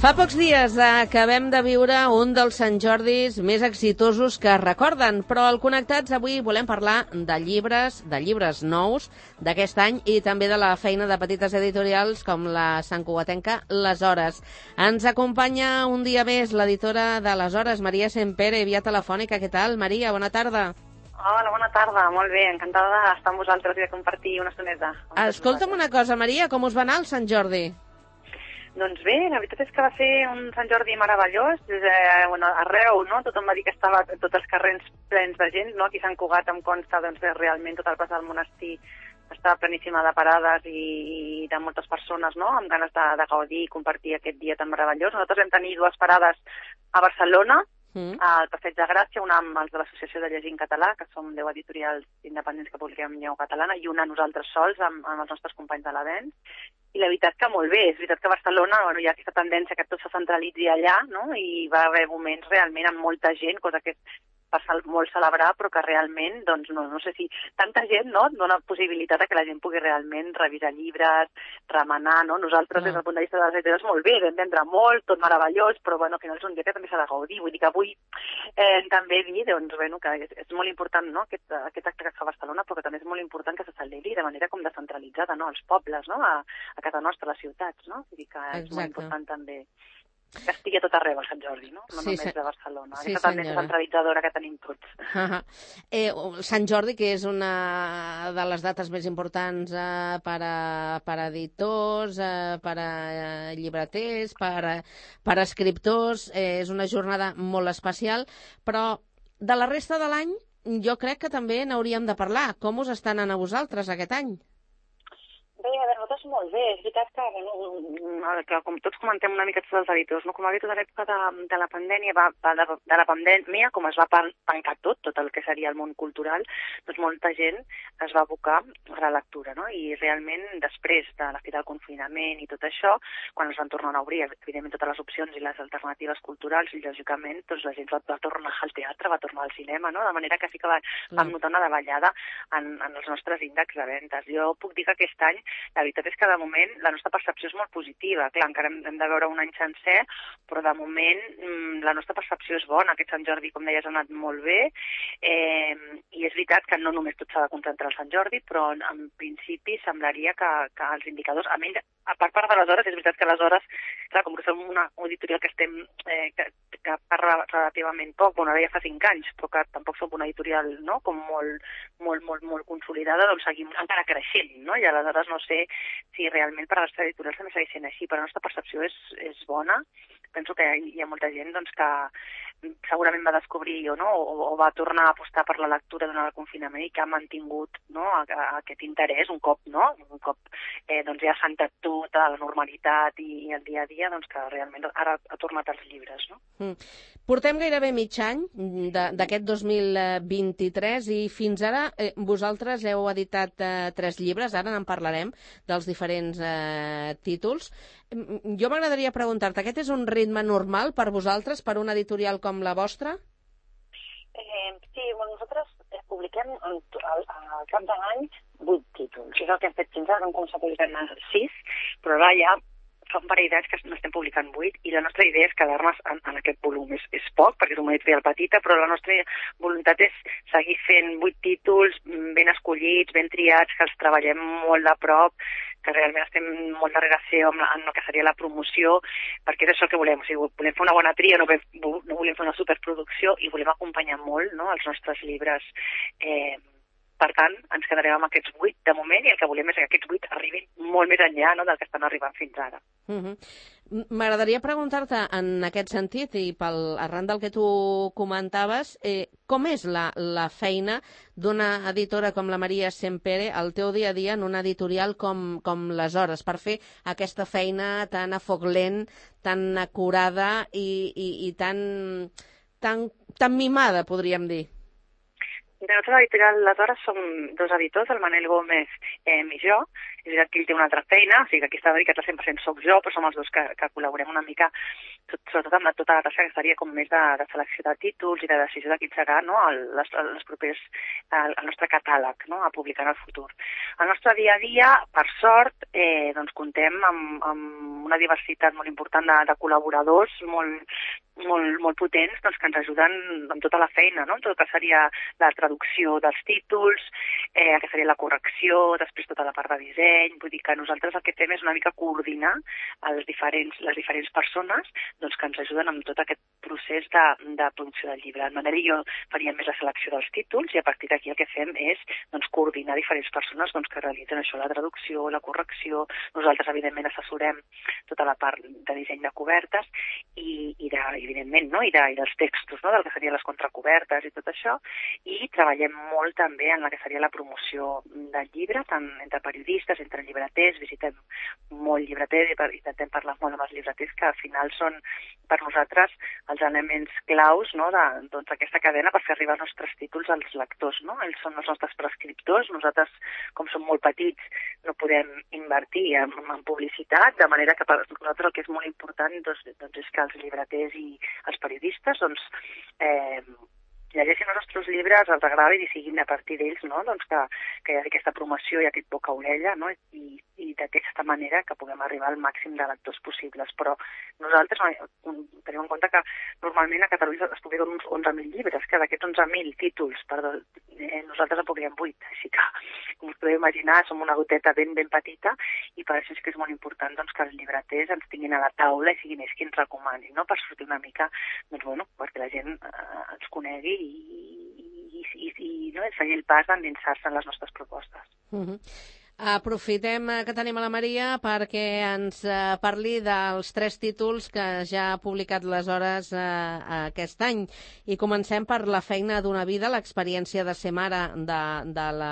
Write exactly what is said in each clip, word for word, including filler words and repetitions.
Fa pocs dies acabem de viure un dels Sant Jordis més exitosos que es recorden, però al Connectats avui volem parlar de llibres, de llibres nous d'aquest any i també de la feina de petites editorials com la santcugatenca Les Hores. Ens acompanya un dia més l'editora de Les Hores, Maria Sempere, via telefònica. Què tal, Maria? Bona tarda. Hola, bona tarda. Molt bé, encantada d'estar amb vosaltres i de compartir una estoneta. Escolta'm una cosa, Maria, com us va anar el Sant Jordi? Doncs bé, la veritat és que va ser un Sant Jordi meravellós. Eh, bueno, arreu, no? Tothom va dir que estava tots els carrers plens de gent, no? Aquí a Sant Cugat em consta doncs, que realment tot el pas del monestir estava pleníssima de parades i de moltes persones, no? Amb ganes de, de gaudir i compartir aquest dia tan meravellós. Nosaltres vam tenir dues parades a Barcelona, Mm. al Passeig de Gràcia, una amb els de l'Associació de Llegir en Català, que som deu editorials independents que publiquem en llengua catalana, i una nosaltres sols amb, amb els nostres companys de l'Avenç. I la veritat que molt bé, és veritat que a Barcelona bueno, hi ha aquesta tendència que tot se centralitzi allà, no? I va haver moments realment amb molta gent, cosa que va molt celebrar, però que realment, doncs, no, no sé si tanta gent, no?, dona possibilitat a que la gent pugui realment revisar llibres, remenar, no? Nosaltres, no. des del punt de vista de les editorials, molt bé, vam vendre molt, tot meravellós, però, bueno, al final és un dia que també s'ha de gaudir. Vull dir que avui eh, també dir, doncs, bueno, que és, és molt important, no?, aquest, aquest acte que es fa a Barcelona, però que també és molt important que se celebri de manera com descentralitzada, no?, als pobles, no?, a, a casa nostra, a les ciutats, no? Vull dir que és Exacte. molt important també que estigui a tot arreu a Sant Jordi, no? No sí, només de Barcelona. Sí, aquesta tendència centralitzadora que tenim tots. Uh -huh. eh, Sant Jordi, que és una de les dates més importants eh, per, a, per a editors, eh, per a llibreters, per a, per a escriptors, eh, és una jornada molt especial, però de la resta de l'any jo crec que també n'hauríem de parlar. Com us està anant a vosaltres aquest any? Bé, a veure, nosaltres molt bé. És veritat que, bueno, que com tots comentem una mica tots els editors, no? Com a editor de l'època de, de la pandèmia, va, de, de la pandèmia, com es va tancar tot, tot el que seria el món cultural, doncs molta gent es va abocar a la lectura, no? I realment, després de la fi del confinament i tot això, quan es van tornar a obrir, evidentment, totes les opcions i les alternatives culturals, i lògicament, doncs la gent va, va tornar al teatre, va tornar al cinema, no? De manera que sí que va, vam notar una davallada en, en els nostres índexs de ventes. Jo puc dir que aquest any la veritat és que, de moment, la nostra percepció és molt positiva. Clar, encara hem, hem de veure un any sencer, però, de moment, la nostra percepció és bona. Aquest Sant Jordi, com deies, ha anat molt bé. Eh, I és veritat que no només tot s'ha de concentrar al Sant Jordi, però, en principi, semblaria que, que els indicadors, a menys, a part, part de les hores, és veritat que les hores, clar, com que som una editorial que estem, eh, que, que parla relativament poc, bueno, ara ja fa cinc anys, però que tampoc som una editorial, no?, com molt, molt, molt, molt consolidada, doncs seguim encara creixent, no? I aleshores no sé si realment per a les editorials també segueix sent així, però la nostra percepció és, és bona. Penso que hi ha molta gent doncs, que segurament va descobrir o, no, o, o va tornar a apostar per la lectura durant el confinament i que ha mantingut, no, a, a aquest interès un cop, no? Un cop eh, doncs, ja s'ha entrat tot a la normalitat i, i el dia a dia, doncs que realment ara ha tornat als llibres, no? Mm. Portem gairebé mig any d'aquest dos mil vint-i-tres i fins ara eh, vosaltres heu editat eh, tres llibres, ara en parlarem dels diferents eh, títols. Jo m'agradaria preguntar-te, aquest és un ritme normal per vosaltres, per una editorial com la vostra? Eh, sí, bueno, nosaltres publiquem al, al cap de l'any vuit títols. És el que hem fet fins ara, vam començar a publicar sis, però ara ja fa un parell d'anys que n'estem publicant vuit i la nostra idea és quedar-nos en, en aquest volum. És, és poc, perquè és una editorial petita, però la nostra voluntat és seguir fent vuit títols ben escollits, ben triats, que els treballem molt de prop, que realment estem molt darrere seu amb, amb el que seria la promoció, perquè és això el que volem. O sigui, volem fer una bona tria, no, no volem fer una superproducció i volem acompanyar molt, no, els nostres llibres. Eh, Per tant, ens quedarem amb aquests vuit de moment i el que volem és que aquests vuit arribin molt més enllà, no, del que estan arribant fins ara. Uh-huh. M'agradaria preguntar-te en aquest sentit i pel, arran del que tu comentaves, eh, com és la, la feina d'una editora com la Maria Sempere al teu dia a dia en una editorial com, com Les Hores, per fer aquesta feina tan a foc lent, tan acurada i, i, i tan, tan, tan mimada, podríem dir? De nosaltres, l'editorial Les Hores, som dos editors, el Manel Gómez eh, i jo. És veritat que ell té una altra feina, o sigui que aquí està dedicat al cent per cent soc jo, però som els dos que, que col·laborem una mica tot, sobretot amb tota la tasca que seria com més de, de selecció de títols i de decisió de quin serà, no, el, les, els propers, el, el nostre catàleg, no, a publicar en el futur. El nostre dia a dia, per sort, eh, doncs comptem amb, amb una diversitat molt important de, de col·laboradors, molt, molt, molt potents, doncs, que ens ajuden amb tota la feina, no? Tot el que seria la traducció dels títols, eh, el que seria la correcció, després tota la part de disseny, vull dir que nosaltres el que fem és una mica coordinar els diferents, les diferents persones doncs, que ens ajuden amb tot aquest procés de, de producció del llibre. De manera jo faria més la selecció dels títols i a partir d'aquí el que fem és doncs, coordinar diferents persones doncs, que realitzen això, la traducció, la correcció. Nosaltres, evidentment, assessorem tota la part de disseny de cobertes i, i de, evidentment, no? I, de, i dels textos, no? Del que serien les contracobertes i tot això. I treballem molt també en la que seria la promoció del llibre, tant entre periodistes, entre llibreters, visitem molt llibreters i intentem parlar molt amb els llibreters, que al final són per nosaltres els elements claus, no, de, doncs, aquesta cadena per fer arribar els nostres títols als lectors. No? Ells són els nostres prescriptors, nosaltres, com som molt petits, no podem invertir en, en publicitat, de manera que per nosaltres el que és molt important doncs, doncs és que els llibreters i els periodistes doncs, eh, llegeixin els nostres llibres, els agradin i siguin a partir d'ells, no? Doncs que, que hi hagi aquesta promoció i aquest boca a orella, no? I, i d'aquesta manera que puguem arribar al màxim de lectors possibles. Però nosaltres tenim en compte que normalment a Catalunya es publiquen uns onze mil llibres, que d'aquests onze mil títols, perdó, eh, nosaltres en publiquem vuit, així que, com us podeu imaginar, som una goteta ben, ben petita i per això és que és molt important doncs, que els llibreters ens tinguin a la taula i siguin ells qui ens recomanin, no? Per sortir una mica, doncs, bueno, perquè la gent eh, ens conegui i, i, i, i no, seguir el pas d'endinsar-se en les nostres propostes. Uh-huh. Aprofitem que tenim a la Maria perquè ens uh, parli dels tres títols que ja ha publicat les Hores uh, aquest any. I comencem per La feina d'una vida, l'experiència de ser mare de, de la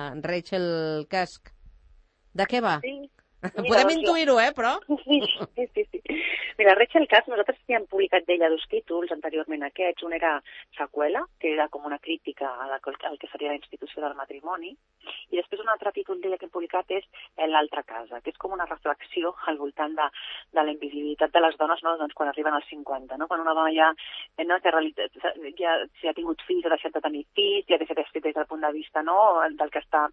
Rachel Cusk. De què va? Sí. Mira, podem doncs intuir-ho, eh, però... Sí, sí, sí, sí. Mira, Rachel Cusk, nosaltres ja hem publicat d'ella dos títols anteriorment aquests. Un era Seqüela, que era com una crítica a la, al que seria la institució del matrimoni, i després un altre títol d'ella que hem publicat és L'altra casa, que és com una reflexió al voltant de, de la invisibilitat de les dones, no? Doncs quan arriben als cinquanta, no? Quan una dona ja, no, que realitat, ja, si ha tingut fills, ha deixat de tenir fills, ja ha deixat des del punt de vista, no?, del que està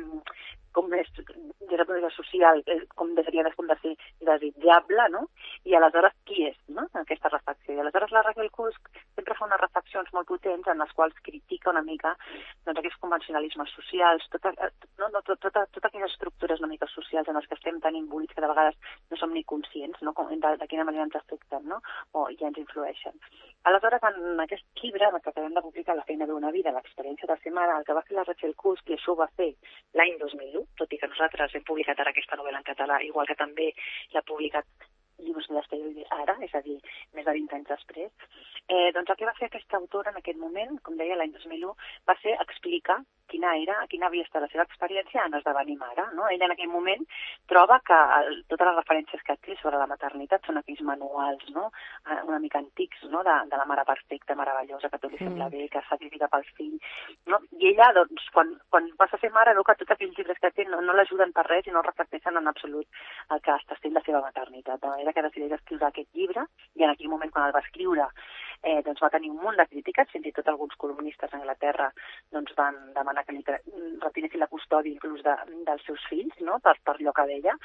com és, des del punt de vista social, com seria des de ser desitjable, no? I aleshores qui és, no?, aquesta reflexió. I aleshores la Rachel Cusk sempre fa unes reflexions molt potents en les quals critica una mica doncs, aquests convencionalismes socials, tota, no, no, tot, tota, totes aquelles estructures una mica socials en les que estem tan imbuïts que de vegades no som ni conscients, no?, de, de quina manera ens afecten, no?, o ja ens influeixen. Aleshores, en aquest llibre, en el que acabem de publicar La feina d'una vida, l'experiència de ser mare, el que va fer la Rachel Cusk, i això ho va fer l'any dos mil u, tot i que nosaltres hem publicat ara aquesta novel·la en català, igual que també l'ha publicat Llibres de l'Estell ara, és a dir, més de vint anys després, eh, doncs el que va fer aquesta autora en aquest moment, com deia l'any dos mil u, va ser explicar quina era, quina havia estat la seva experiència en esdevenir mare, no? Ella en aquell moment troba que el, totes les referències que té sobre la maternitat són aquells manuals, no?, una mica antics, no?, de, de la mare perfecta, meravellosa, que tot li sembla bé, que sacrifica pel fill, no? I ella, doncs, quan, quan passa a ser mare, veu que tots aquells llibres que té no, no l'ajuden per res i no reflecteixen en absolut el que està sent la seva maternitat. De manera que decideix escriure aquest llibre, i en aquell moment, quan el va escriure, eh, doncs va tenir un munt de crítiques, fins i tot alguns columnistes a Anglaterra doncs van demanar que li retiressin la custòdia inclús de, dels seus fills, no?, per, per allò que deia.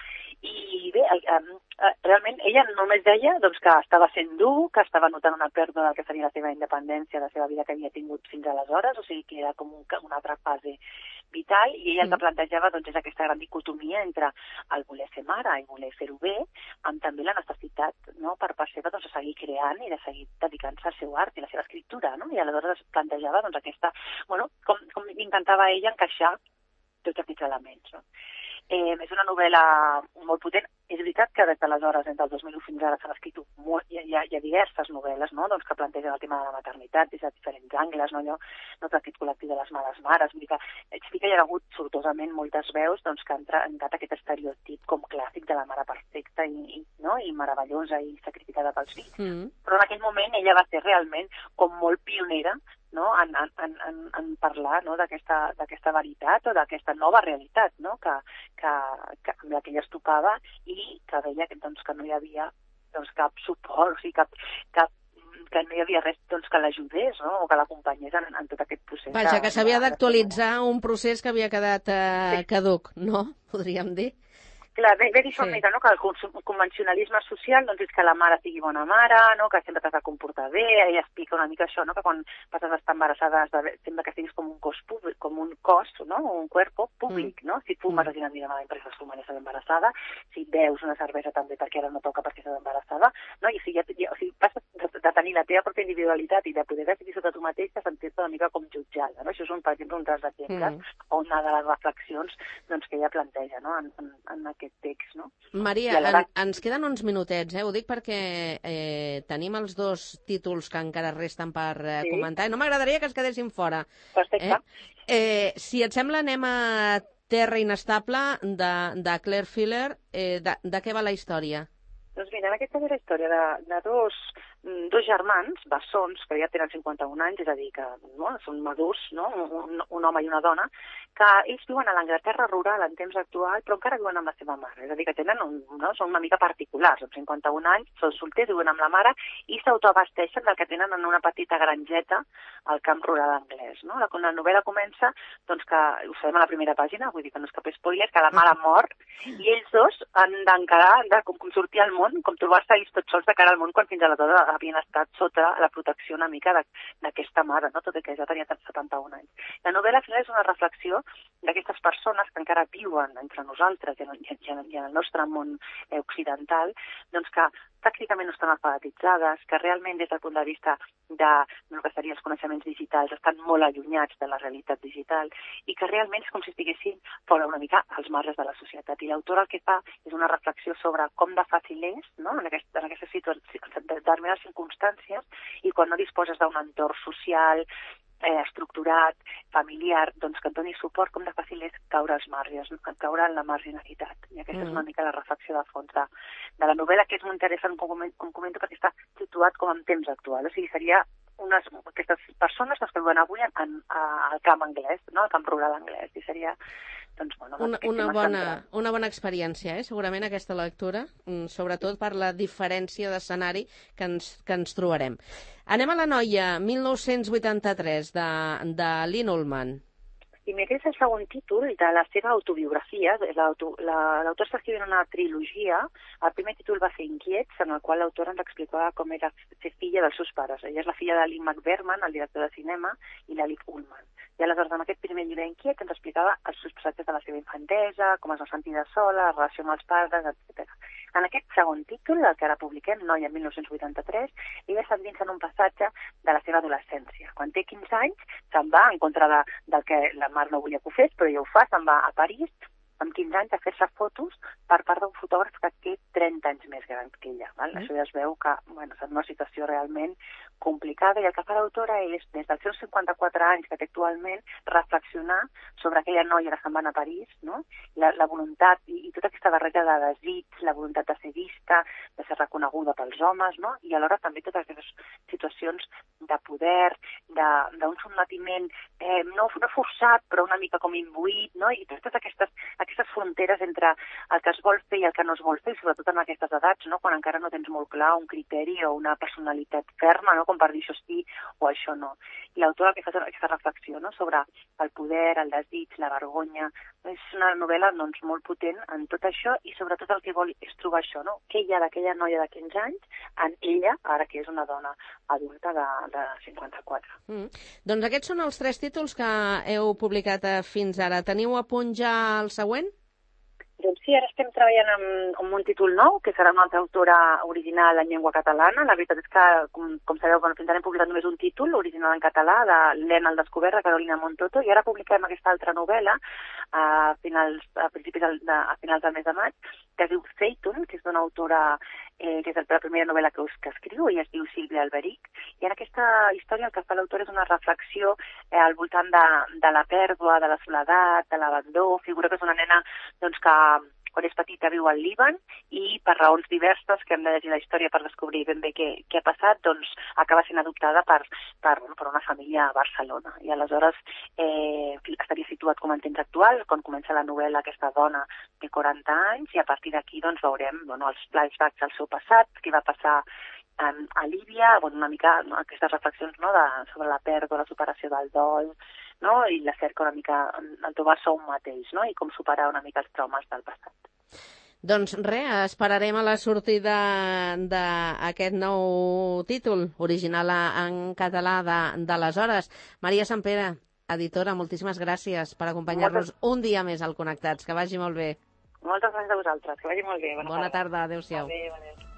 I bé, el, eh, realment ella només deia doncs, que estava sent dur, que estava notant una pèrdua del que seria la seva independència, la seva vida que havia tingut fins aleshores, o sigui que era com un, una altra fase vital, i ella el que plantejava doncs, és aquesta gran dicotomia entre el voler ser mare i voler fer-ho bé, amb també la necessitat, no?, per part seva doncs, de seguir creant i de seguir dedicant-se al seu art i la seva escriptura, no? I aleshores es plantejava doncs, aquesta, bueno, com, com intentava ella encaixar tots aquests elements, no? Eh, és una novel·la molt potent. És veritat que des d'aleshores, des del dos mil u fins ara, s'han escrit molt, hi, ha, hi ha diverses novel·les, no?, doncs, que plantegen el tema de la maternitat des de diferents angles, no, allò, no, aquest col·lectiu de les males mares. Vull dir que, sí que hi ha hagut sortosament moltes veus doncs, que han trencat aquest estereotip com clàssic de la mare perfecta i, i, no? i meravellosa i sacrificada pels fills. Mm. Però en aquell moment ella va ser realment com molt pionera, no?, en, en, en, en parlar, no?, d'aquesta d'aquesta veritat o d'aquesta nova realitat, no?, que, que, que, amb la que ella es topava i que veia que, doncs, que no hi havia doncs, cap suport, o sigui, cap, cap que no hi havia res doncs, que l'ajudés, no? O que l'acompanyés en, en tot aquest procés. Vaja, que s'havia d'actualitzar un procés que havia quedat eh, caduc, no? Podríem dir. Clar, ve, ve d'això sí. Una mica, no? Que el convencionalisme social doncs, és que la mare sigui bona mare, no? Que sempre t'has de comportar bé, ella explica una mica això, no? Que quan passes a estar embarassada has de, sembla que siguis com un cos públic, com un cos, no? Un cuerpo públic, mm. no? Si fumes mm. has d'anar malament perquè estàs fumant i estàs embarassada, si beus una cervesa també perquè ara no toca perquè estàs embarassada, no? I o sigui, ja, ja, o sigui passes de, de tenir la teva pròpia individualitat i de poder decidir sota tu mateix a sentir-te una mica com jutjada, no? Això és un, per exemple, un dels exemples mm. o una de les reflexions doncs, que ella planteja, no? En, en, en aquest text, no? Maria, en, ens queden uns minutets, eh? Ho dic perquè eh, tenim els dos títols que encara resten per eh, sí. comentar. No m'agradaria que es quedessin fora. Perfecte. Eh? Eh, si et sembla, anem a Terra inestable, de, de Claire Fuller. Eh, de, de què va la història? Doncs mira, aquesta és la història de, de dos, dos germans, bessons, que ja tenen cinquanta-un anys, és a dir, que no, són madurs, no? un, un home i una dona, que ells viuen a l'Anglaterra rural en temps actual, però encara viuen amb la seva mare. És a dir, que tenen un, no? són una mica particulars, amb cinquanta-un anys, són solters, viuen amb la mare i s'autoabasteixen del que tenen en una petita granjeta al camp rural anglès. No? La, la novel·la comença, doncs que, ho sabem a la primera pàgina, vull dir que no és cap spoiler, que la mare mor i ells dos han d'encarar, de com, com sortir al món, com trobar-se ells tots sols de cara al món quan fins aleshores havien estat sota la protecció una mica d'aquesta mare, no? Tot i que ja tenia setanta-un anys. La novel·la al final és una reflexió d'aquestes persones que encara viuen entre nosaltres i en, i en, i en el nostre món eh, occidental, doncs que tècnicament no estan alfabetitzades, que realment des del punt de vista de el que serien els coneixements digitals estan molt allunyats de la realitat digital i que realment és com si estiguessin fora una mica als marges de la societat. I l'autor el que fa és una reflexió sobre com de fàcil és, no? en, aquest, en aquestes situacions, determinades circumstàncies, i quan no disposes d'un entorn social eh, estructurat, familiar, doncs que et doni suport, com de fàcil és caure als marges, caure en la marginalitat. I aquesta mm. és una mica la reflexió de fons de, de la novel·la, que és molt interessant, com, com comento, perquè està situat com en temps actual. O sigui, seria unes, aquestes persones que viuen avui en, en, al camp anglès, no? Al camp rural anglès, i seria doncs, bueno, una, una, bona, una bona experiència, eh? Segurament, aquesta lectura, sobretot per la diferència d'escenari que ens, que ens trobarem. Anem a La noia, mil nou-cents vuitanta-tres, de, de Lynn Ullman. I aquest és el segon títol de la seva autobiografia. L'autor la, està escrivint una trilogia. El primer títol va ser Inquiets, en el qual l'autor ens explicava com era ser filla dels seus pares. Ella és la filla de Lee McBerman, el director de cinema, i la Liv Ullman. I aleshores, en aquest primer llibre Inquiet, ens explicava els seus passatges de la seva infantesa, com es va sentir de sola, la relació amb els pares, etcètera. En aquest segon títol, el que ara publiquem, Noia, mil nou-cents vuitanta-tres, ella s'endinsa en un passatge de la seva adolescència. Quan té quinze anys, se'n va en contra de, del que la mare no volia que ho fes, però ja ho fa, se'n va a París, amb quinze anys, a fer-se fotos per part d'un fotògraf que té trenta anys més gran que ella. Val? Mm. Això ja es veu que bueno, és una situació realment complicada, i el que fa l'autora és, des dels seus cinquanta-quatre anys que té actualment, reflexionar sobre aquella noia que se'n va a París, no? la, la voluntat i, i tota aquesta barreja de desig, la voluntat de ser vista, de ser reconeguda pels homes, no? I alhora també totes aquestes situacions de poder, d'un sotmetiment eh, no, no forçat, però una mica com imbuït, no? I totes aquestes, aquestes fronteres entre el que es vol fer i el que no es vol fer, sobretot en aquestes edats, no? Quan encara no tens molt clar un criteri o una personalitat ferma, no? Com per dir això sí o això no. I l'autor el que fa és aquesta reflexió, no? Sobre el poder, el desig, la vergonya. És una novel·la doncs, molt potent en tot això, i sobretot el que vol és trobar això, no? Què hi ha d'aquella noia de quinze anys en ella, ara que és una dona adulta de, de cinquanta-quatre. Mm. Doncs aquests són els tres títols que heu publicat fins ara. Teniu a punt ja el següent? Doncs sí, ara estem treballant amb, amb un títol nou, que serà una altra autora original en llengua catalana. La veritat és que, com, com sabeu, bueno, fins ara hem publicat només un títol original en català, de l'Ena al descobert, de Carolina Montoto, i ara publiquem aquesta altra novel·la a finals, a principis del, de, a finals del mes de maig, que es diu Zeitun, que és d'una autora eh, que és la primera novel·la que, que escriu, i es diu Sílvia Alberic. I en aquesta història el que fa l'autor és una reflexió eh, al voltant de, de la pèrdua, de la soledat, de l'abandó. Figura que és una nena doncs, que quan és petita viu al Líban, i per raons diverses, que hem de llegir la història per descobrir ben bé què, què ha passat, doncs acaba sent adoptada per, per, per una família a Barcelona. I aleshores eh, estaria situat com en temps actual, quan comença la novel·la aquesta dona de quaranta anys, i a partir d'aquí doncs, veurem bueno, els flashbacks del seu passat, què va passar um, a Líbia, bueno, una mica no, aquestes reflexions no, de, sobre la pèrdua, la superació del dol, no, i la cerca una mica en trobar-se un mateix, no, i com superar una mica els traumes del passat. Doncs res, esperarem a la sortida d'aquest nou títol, original en català de, d'aleshores. Maria Sempere, editora, moltíssimes gràcies per acompanyar-nos Moltes... un dia més al Connectats. Que vagi molt bé. Moltes gràcies a vosaltres, que vagi molt bé. Bona, Bona tarda, tarda. adéu-siau. Adéu, adéu.